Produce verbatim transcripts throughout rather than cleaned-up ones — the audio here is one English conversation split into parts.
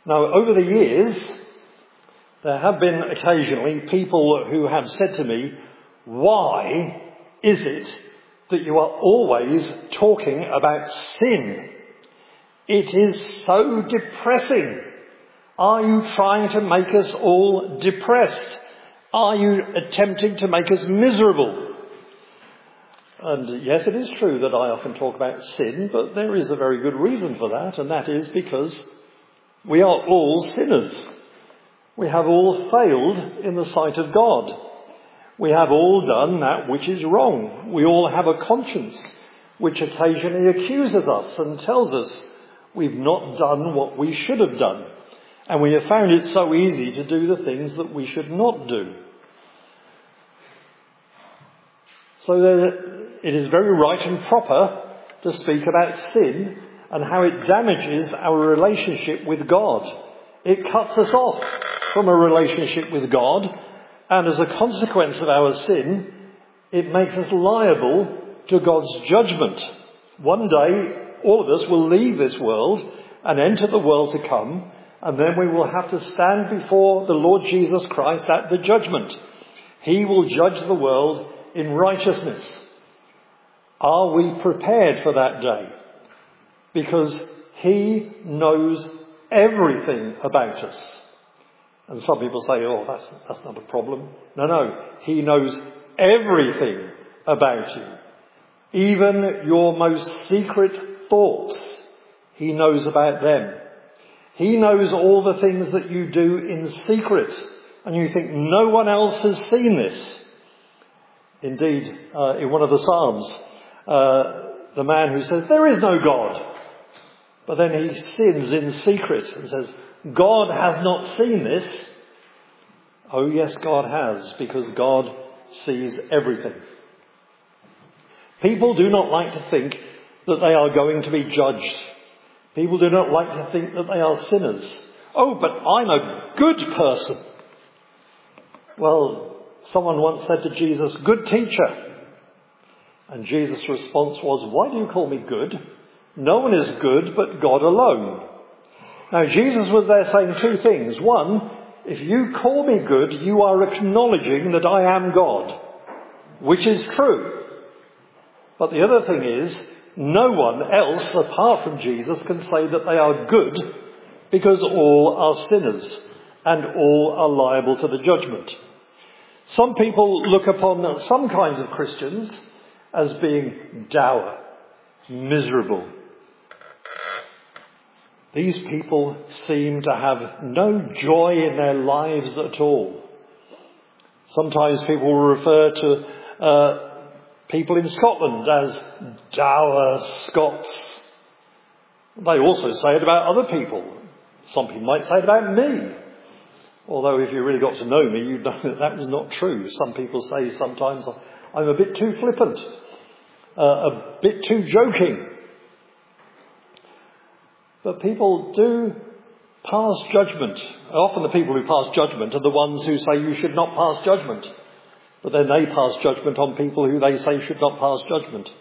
Now, over the years, there have been occasionally people who have said to me, why is it that you are always talking about sin? It is so depressing. Are you trying to make us all depressed? Are you attempting to make us miserable? And yes, it is true that I often talk about sin, but there is a very good reason for that, and that is because we are all sinners. We have all failed in the sight of God. We have all done that which is wrong. We all have a conscience which occasionally accuses us and tells us we've not done what we should have done. And we have found it so easy to do the things that we should not do. So there, it is very right and proper to speak about sin and how it damages our relationship with God. It cuts us off from a relationship with God, and as a consequence of our sin, it makes us liable to God's judgment. One day, all of us will leave this world and enter the world to come, and then we will have to stand before the Lord Jesus Christ at the judgment. He will judge the world in righteousness. Are we prepared for that day? Because he knows everything about us. And some people say, oh, that's, that's not a problem. No, no. He knows everything about you. Even your most secret thoughts, he knows about them. He knows all the things that you do in secret. And you think no one else has seen this. Indeed, uh, in one of the Psalms, uh, the man who says, there is no God. But then he sins in secret and says, God has not seen this. Oh yes, God has, because God sees everything. People do not like to think that they are going to be judged. People do not like to think that they are sinners. Oh, but I'm a good person. Well, someone once said to Jesus, good teacher. And Jesus' response was, why do you call me good? No one is good but God alone. Now, Jesus was there saying two things. One, if you call me good, you are acknowledging that I am God, which is true. But the other thing is, no one else apart from Jesus can say that they are good, because all are sinners and all are liable to the judgment. Some people look upon some kinds of Christians as being dour, miserable. These people seem to have no joy in their lives at all. Sometimes people will refer to uh, people in Scotland as dour Scots. They also say it about other people. Some people might say it about me. Although if you really got to know me, you'd know that that was not true. Some people say sometimes I'm a bit too flippant, uh, a bit too joking. But people do pass judgment. Often the people who pass judgment are the ones who say you should not pass judgment. But then they pass judgment on people who they say should not pass judgment.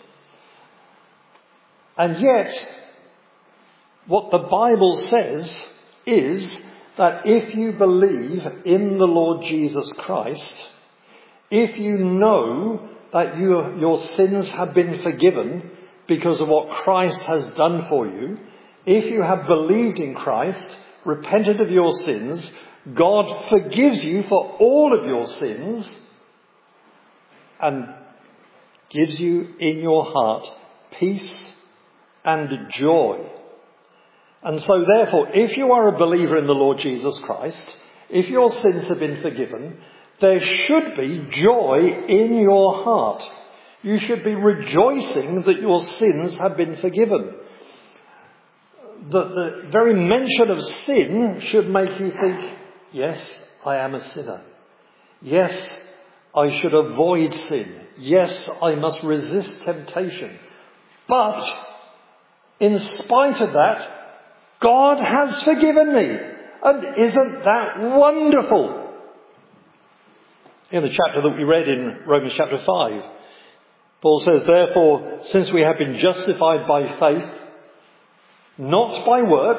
And yet, what the Bible says is that if you believe in the Lord Jesus Christ, if you know that you, your sins have been forgiven because of what Christ has done for you, if you have believed in Christ, repented of your sins, God forgives you for all of your sins and gives you in your heart peace and joy. And so therefore, if you are a believer in the Lord Jesus Christ, if your sins have been forgiven, there should be joy in your heart. You should be rejoicing that your sins have been forgiven. The, the very mention of sin should make you think, yes, I am a sinner. Yes, I should avoid sin. Yes, I must resist temptation. But in spite of that, God has forgiven me. And isn't that wonderful? In the chapter that we read in Romans chapter five, Paul says, therefore, since we have been justified by faith, not by works,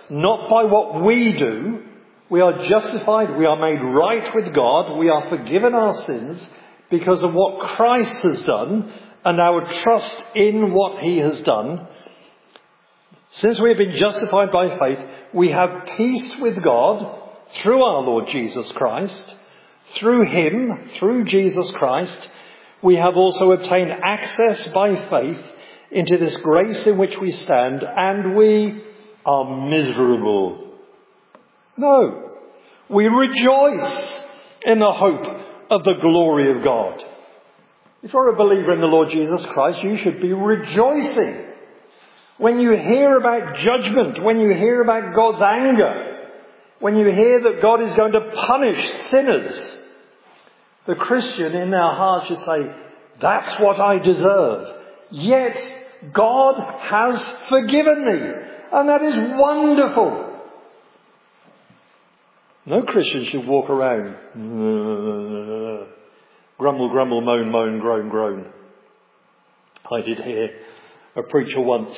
not by what we do. We are justified, we are made right with God, we are forgiven our sins because of what Christ has done and our trust in what he has done. Since we have been justified by faith, we have peace with God through our Lord Jesus Christ. Through him, through Jesus Christ, we have also obtained access by faith into this grace in which we stand, and we are miserable. No, we rejoice in the hope of the glory of God. If you're a believer in the Lord Jesus Christ, you should be rejoicing. When you hear about judgment, when you hear about God's anger, when you hear that God is going to punish sinners, the Christian in their heart should say, that's what I deserve. Yet God has forgiven me. And that is wonderful. No Christian should walk around, grumble, grumble, moan, moan, groan, groan. I did hear a preacher once.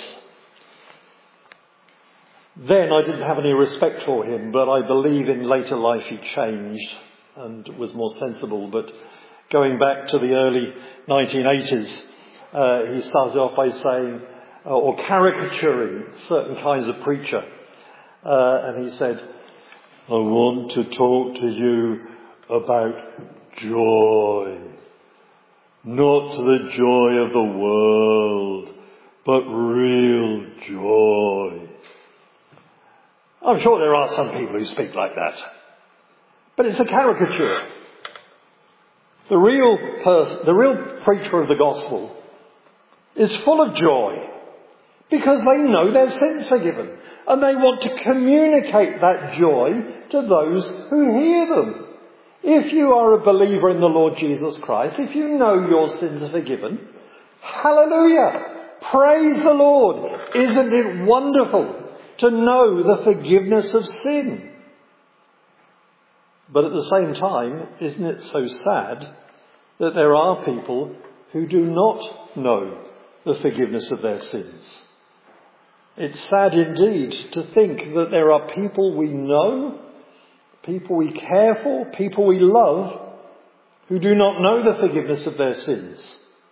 Then I didn't have any respect for him, but I believe in later life he changed and was more sensible. But going back to the early nineteen eighties, uh, he started off by saying, uh, or caricaturing certain kinds of preacher. Uh, and he said, I want to talk to you about joy. Not the joy of the world, but real joy. I'm sure there are some people who speak like that. But it's a caricature. The real person, the real preacher of the gospel is full of joy because they know their sins forgiven and they want to communicate that joy to those who hear them. If you are a believer in the Lord Jesus Christ, if you know your sins are forgiven, hallelujah! Praise the Lord! Isn't it wonderful to know the forgiveness of sin? But at the same time, isn't it so sad that there are people who do not know the forgiveness of their sins? It's sad indeed to think that there are people we know, people we care for, people we love, who do not know the forgiveness of their sins.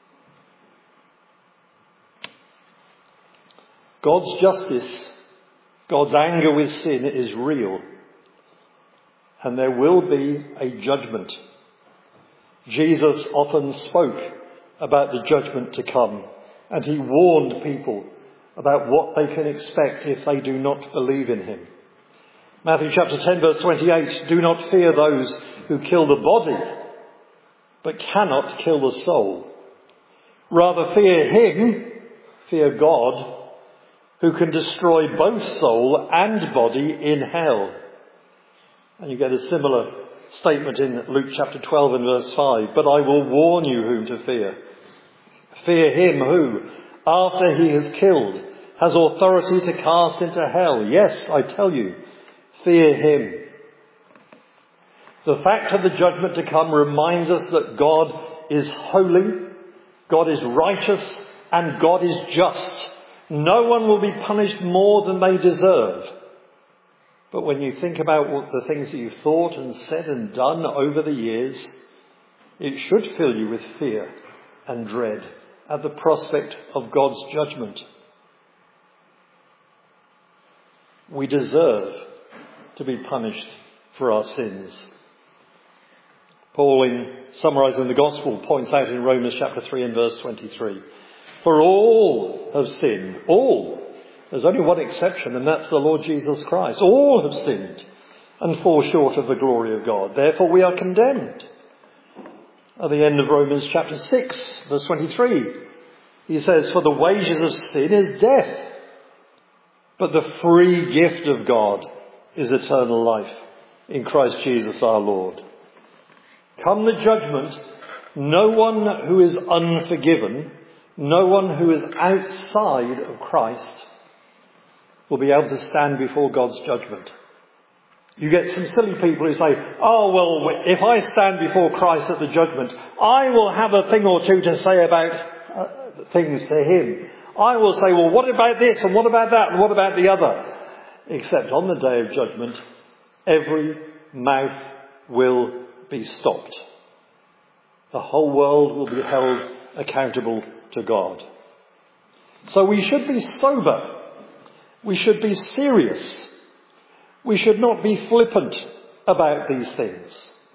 God's justice, God's anger with sin is real. And there will be a judgment. Jesus often spoke about the judgment to come. And he warned people about what they can expect if they do not believe in him. Matthew chapter ten verse twenty-eight, do not fear those who kill the body, but cannot kill the soul. Rather fear him, fear God, who can destroy both soul and body in hell. And you get a similar statement in Luke chapter twelve and verse five. But I will warn you whom to fear. Fear him who, after he has killed, has authority to cast into hell. Yes, I tell you, fear him. The fact of the judgment to come reminds us that God is holy, God is righteous, and God is just. No one will be punished more than they deserve. But when you think about what the things that you've thought and said and done over the years, it should fill you with fear and dread at the prospect of God's judgment. We deserve to be punished for our sins. Paul, in summarising the gospel, points out in Romans chapter three and verse twenty-three, for all have sinned, all. There's only one exception, and that's the Lord Jesus Christ. All have sinned and fall short of the glory of God. Therefore we are condemned. At the end of Romans chapter six, verse twenty-three, he says, for the wages of sin is death, but the free gift of God is eternal life in Christ Jesus our Lord. Come the judgment, no one who is unforgiven, no one who is outside of Christ will be able to stand before God's judgment. You get some silly people who say, oh, well, if I stand before Christ at the judgment, I will have a thing or two to say about uh, things to him. I will say, well, what about this and what about that and what about the other? except on the day of judgment, every mouth will be stopped. The whole world will be held accountable to God. So we should be sober. We should be serious. We should not be flippant about these things.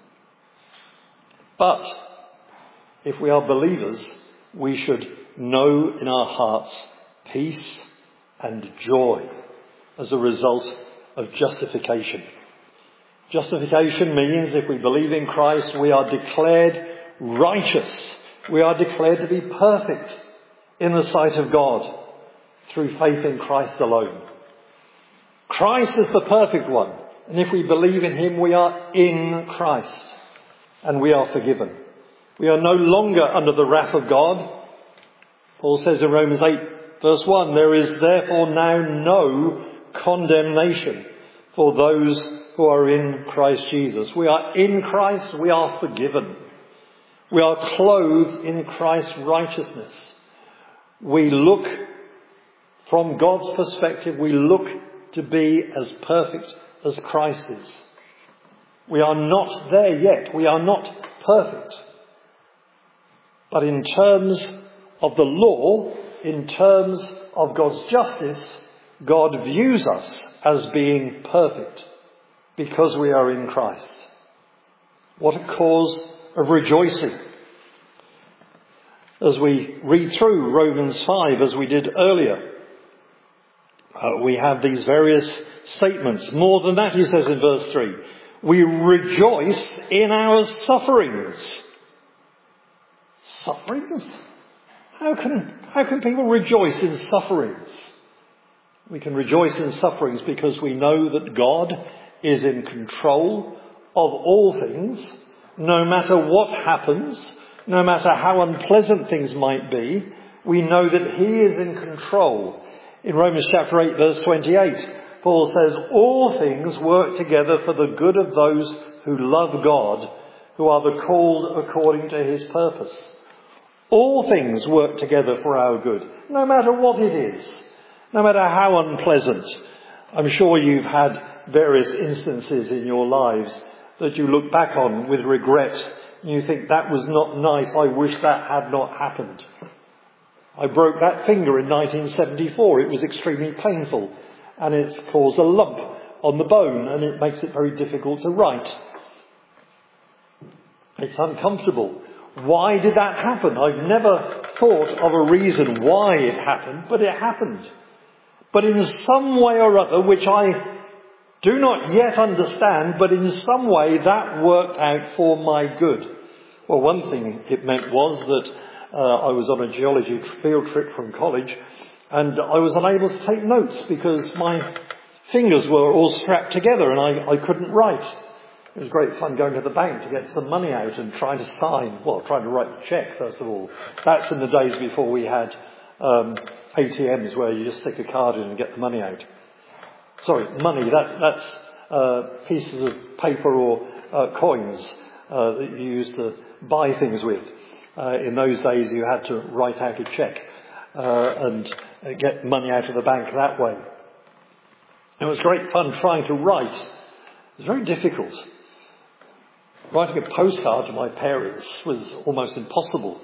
But if we are believers, we should know in our hearts peace and joy as a result of justification. Justification means if we believe in Christ, we are declared righteous. We are declared to be perfect in the sight of God through faith in Christ alone. Christ is the perfect one. And if we believe in him, we are in Christ and we are forgiven. We are no longer under the wrath of God. Paul says in Romans eight verse one, there is therefore now no condemnation for those who are in Christ Jesus. We are in Christ, we are forgiven. We are clothed in Christ's righteousness. We look, from God's perspective, we look to be as perfect as Christ is. We are not there yet. We are not perfect. But in terms of the law, in terms of God's justice, God views us as being perfect because we are in Christ. What a cause of rejoicing. As we read through Romans five, as we did earlier, uh, we have these various statements. More than that, he says in verse three, we rejoice in our sufferings. Sufferings? How can, how can people rejoice in sufferings? We can rejoice in sufferings because we know that God is in control of all things, no matter what happens, no matter how unpleasant things might be. We know that he is in control. In Romans chapter eight verse twenty-eight, Paul says, all things work together for the good of those who love God, who are the called according to his purpose. All things work together for our good, no matter what it is, no matter how unpleasant. I'm sure you've had various instances in your lives that you look back on with regret and you think, that was not nice, I wish that had not happened. I broke that finger in nineteen seventy-four. It was extremely painful and it's caused a lump on the bone and it makes it very difficult to write. It's uncomfortable. Why did that happen? I've never thought of a reason why it happened, but it happened. But in some way or other, which I do not yet understand, but in some way that worked out for my good. Well, one thing it meant was that uh, I was on a geology field trip from college and I was unable to take notes because my fingers were all strapped together and I, I couldn't write. It was great fun going to the bank to get some money out and trying to sign, well, trying to write the cheque, first of all. That's in the days before we had um, A T Ms where you just stick a card in and get the money out. Sorry, money, that, that's uh, pieces of paper or uh, coins uh, that you used to buy things with. Uh, in those days you had to write out a cheque uh, and uh, get money out of the bank that way. It was great fun trying to write. It was very difficult. Writing a postcard to my parents was almost impossible.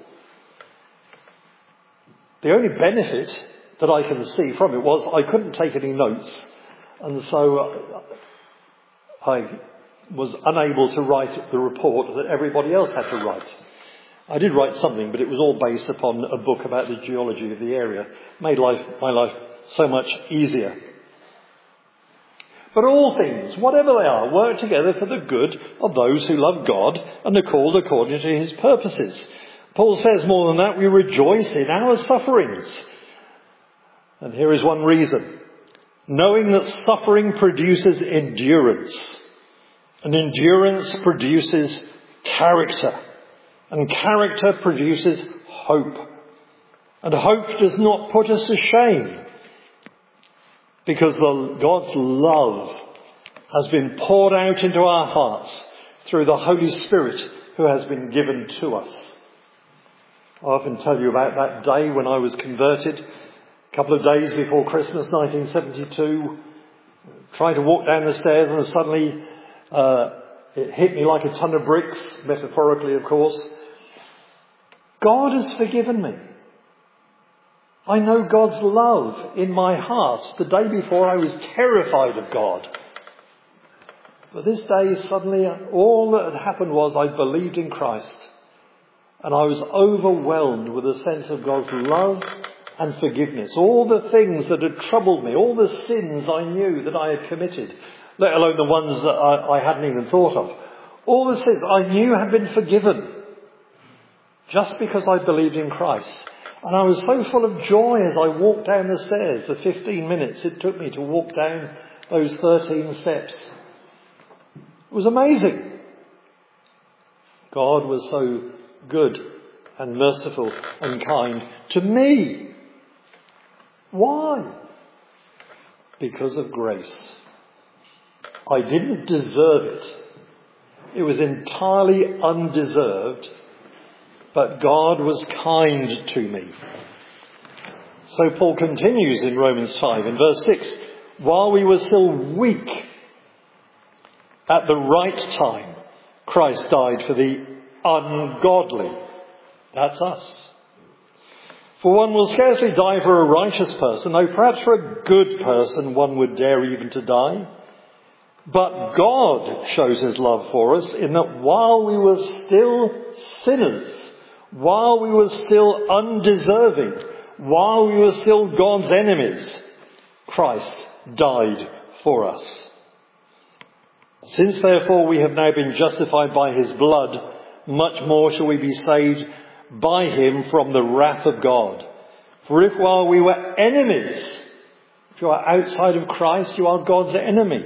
The only benefit that I can see from it was I couldn't take any notes, and so I was unable to write the report that everybody else had to write. I did write something, but it was all based upon a book about the geology of the area. It made life, my life so much easier. But all things, whatever they are, work together for the good of those who love God and are called according to his purposes. Paul says more than that, we rejoice in our sufferings. And here is one reason. Knowing that suffering produces endurance. And endurance produces character. And character produces hope. And hope does not put us to shame. Because the, God's love has been poured out into our hearts through the Holy Spirit who has been given to us. I often tell you about that day when I was converted, a couple of days before Christmas nineteen seventy-two. Trying to walk down the stairs and suddenly uh, it hit me like a ton of bricks, metaphorically of course. God has forgiven me. I know God's love in my heart. The day before I was terrified of God. But this day suddenly all that had happened was I believed in Christ. And I was overwhelmed with a sense of God's love and forgiveness. All the things that had troubled me, all the sins I knew that I had committed, let alone the ones that I, I hadn't even thought of. All the sins I knew had been forgiven just because I believed in Christ. And I was so full of joy as I walked down the stairs, the fifteen minutes it took me to walk down those thirteen steps. It was amazing. God was so good and merciful and kind to me. Why? Because of grace. I didn't deserve it. It was entirely undeserved, but God was kind to me. So Paul continues in Romans five in verse six, while we were still weak, at the right time, Christ died for the ungodly. That's us. For one will scarcely die for a righteous person, though perhaps for a good person one would dare even to die. But God shows his love for us in that while we were still sinners, while we were still undeserving, while we were still God's enemies, Christ died for us. Since therefore we have now been justified by his blood, much more shall we be saved by him from the wrath of God. For if while we were enemies, if you are outside of Christ, you are God's enemy.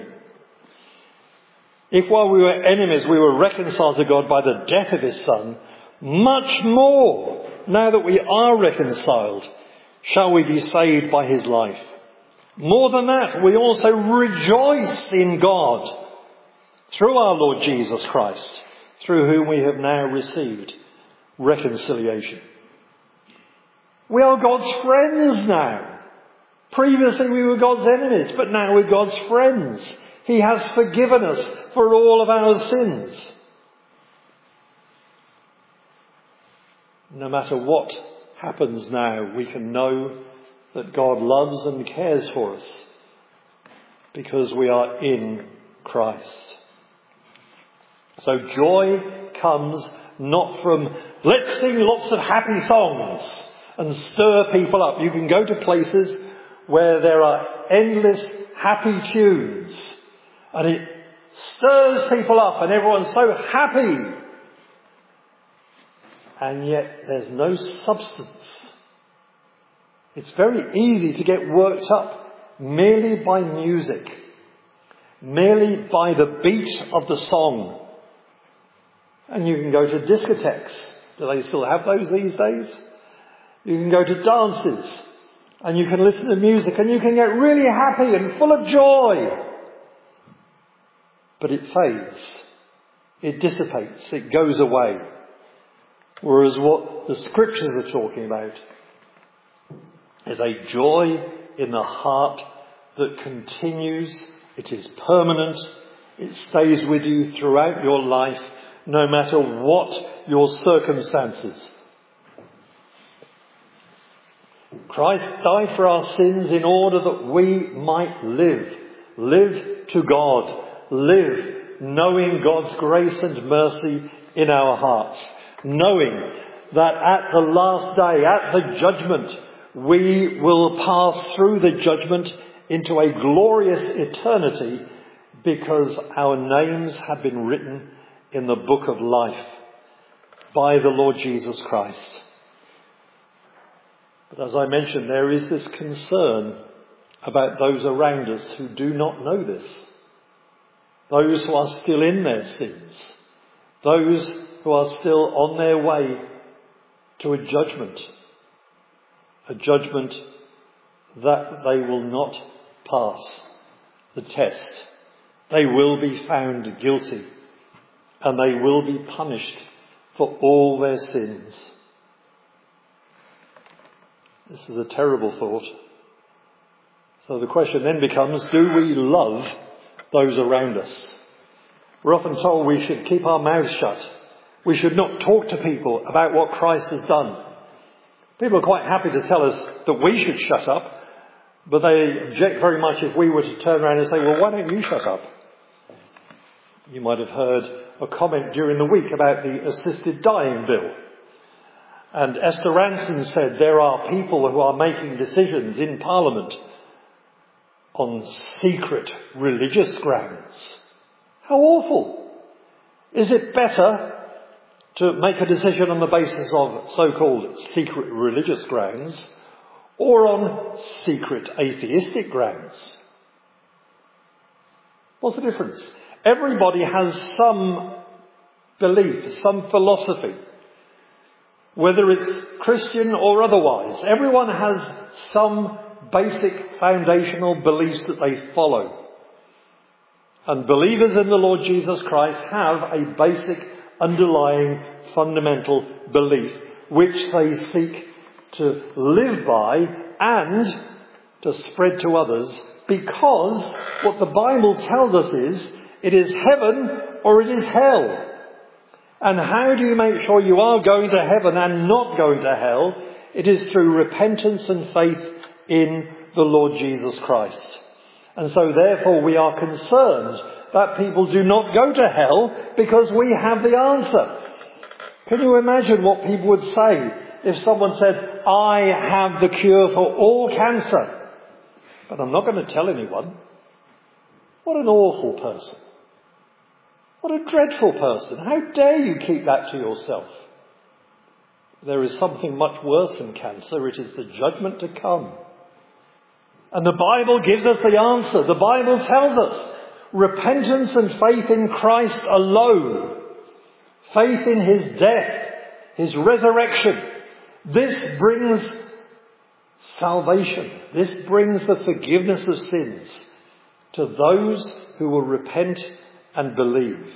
If while we were enemies we were reconciled to God by the death of his Son, much more, now that we are reconciled, shall we be saved by his life. More than that, we also rejoice in God through our Lord Jesus Christ, through whom we have now received reconciliation. We are God's friends now. Previously we were God's enemies, but now we're God's friends. He has forgiven us for all of our sins. No matter what happens now, we can know that God loves and cares for us because we are in Christ. So joy comes not from let's sing lots of happy songs and stir people up. You can go to places where there are endless happy tunes and it stirs people up and everyone's so happy. And yet there's no substance. It's very easy to get worked up merely by music, merely by the beat of the song. And you can go to discotheques. Do they still have those these days? You can go to dances and you can listen to music and you can get really happy and full of joy. But it fades. It dissipates. It goes away. Whereas what the scriptures are talking about is a joy in the heart that continues. It is permanent. It stays with you throughout your life, no matter what your circumstances. Christ died for our sins in order that we might live. Live to God. Live knowing God's grace and mercy in our hearts. Knowing that at the last day, at the judgment, we will pass through the judgment into a glorious eternity because our names have been written in the book of life by the Lord Jesus Christ. But as I mentioned, there is this concern about those around us who do not know this. Those who are still in their sins. Those who are still on their way to a judgment. A judgment that they will not pass the test. They will be found guilty and they will be punished for all their sins. This is a terrible thought. So the question then becomes, do we love those around us? We're often told we should keep our mouths shut. We should not talk to people about what Christ has done. People are quite happy to tell us that we should shut up, but they object very much if we were to turn around and say, well, why don't you shut up? You might have heard a comment during the week about the assisted dying bill. And Esther Ranson said there are people who are making decisions in Parliament on secret religious grounds. How awful. Is it better to make a decision on the basis of so-called secret religious grounds or on secret atheistic grounds? What's the difference? Everybody has some belief, some philosophy, whether it's Christian or otherwise. Everyone has some basic foundational beliefs that they follow. And believers in the Lord Jesus Christ have a basic underlying fundamental belief which they seek to live by and to spread to others, because what the Bible tells us is it is heaven or it is hell. And how do you make sure you are going to heaven and not going to hell? It is through repentance and faith in the Lord Jesus Christ. And so therefore we are concerned that people do not go to hell because we have the answer. Can you imagine what people would say if someone said, I have the cure for all cancer, but I'm not going to tell anyone? What an awful person. What a dreadful person. How dare you keep that to yourself? There is something much worse than cancer. It is the judgment to come. And the Bible gives us the answer. The Bible tells us repentance and faith in Christ alone. Faith in his death, his resurrection. This brings salvation. This brings the forgiveness of sins to those who will repent and believe.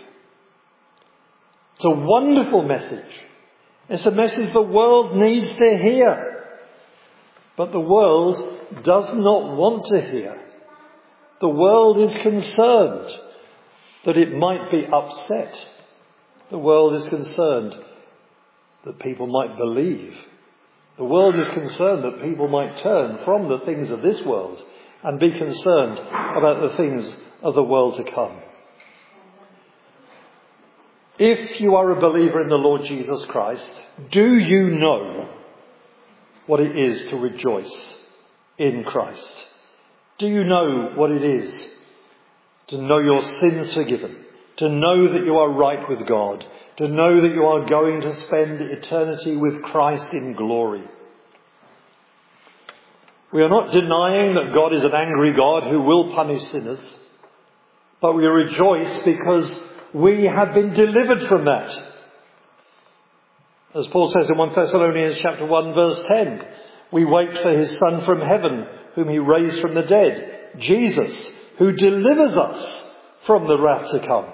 It's a wonderful message. It's a message the world needs to hear. But the world does not want to hear. The world is concerned that it might be upset. The world is concerned that people might believe. The world is concerned that people might turn from the things of this world and be concerned about the things of the world to come. If you are a believer in the Lord Jesus Christ, do you know what it is to rejoice in Christ? Do you know what it is to know your sins forgiven? To know that you are right with God? To know that you are going to spend eternity with Christ in glory? We are not denying that God is an angry God who will punish sinners, but we rejoice because we have been delivered from that. As Paul says in First Thessalonians chapter one verse ten, we wait for his Son from heaven, whom he raised from the dead, Jesus, who delivers us from the wrath to come.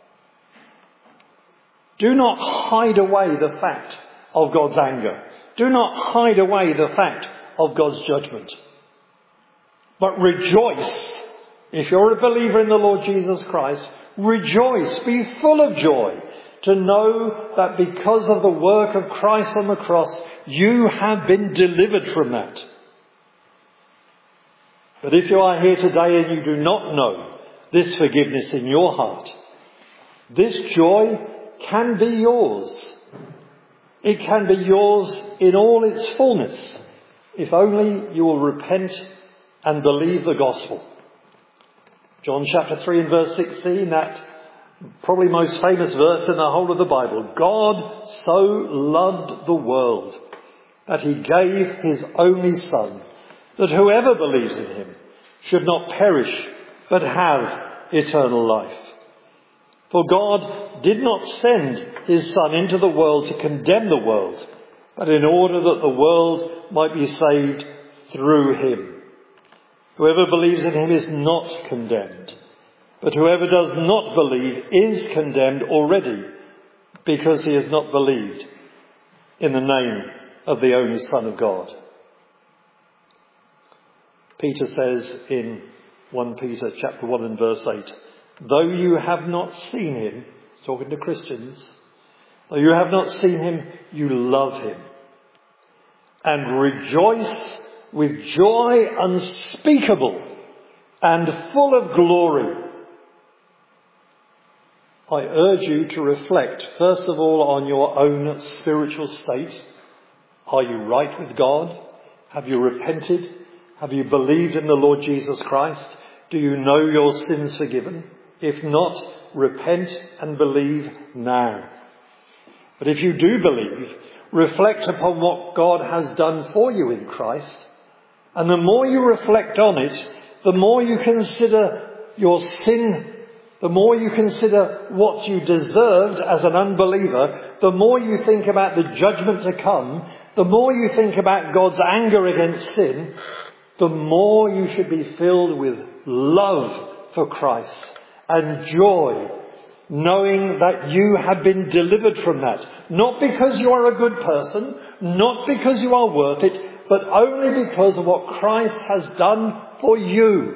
Do not hide away the fact of God's anger. Do not hide away the fact of God's judgment. But rejoice. If you're a believer in the Lord Jesus Christ, rejoice. Be full of joy to know that because of the work of Christ on the cross, you have been delivered from that. But if you are here today and you do not know this forgiveness in your heart, this joy can be yours. It can be yours in all its fullness, if only you will repent and believe the gospel. John chapter three and verse sixteen, that probably most famous verse in the whole of the Bible. God so loved the world that he gave his only Son, that whoever believes in him should not perish but have eternal life. For God did not send his Son into the world to condemn the world, but in order that the world might be saved through him. Whoever believes in him is not condemned, but whoever does not believe is condemned already, because he has not believed in the name of the only Son of God. Peter says in First Peter chapter one and verse eight, though you have not seen him, he's talking to Christians, though you have not seen him, you love him and rejoice with joy unspeakable and full of glory. I urge you to reflect, first of all, on your own spiritual state. Are you right with God? Have you repented? Have you believed in the Lord Jesus Christ? Do you know your sins forgiven? If not, repent and believe now. But if you do believe, reflect upon what God has done for you in Christ. And the more you reflect on it, the more you consider your sin, the more you consider what you deserved as an unbeliever, the more you think about the judgment to come, the more you think about God's anger against sin, the more you should be filled with love for Christ and joy, knowing that you have been delivered from that. Not because you are a good person, not because you are worth it, but only because of what Christ has done for you.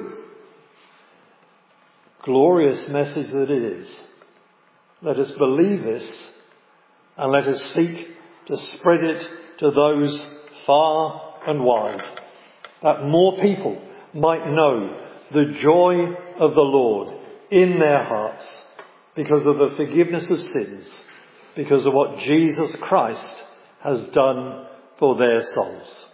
Glorious message that it is. Let us believe this and let us seek to spread it to those far and wide, that more people might know the joy of the Lord in their hearts because of the forgiveness of sins, because of what Jesus Christ has done for their souls.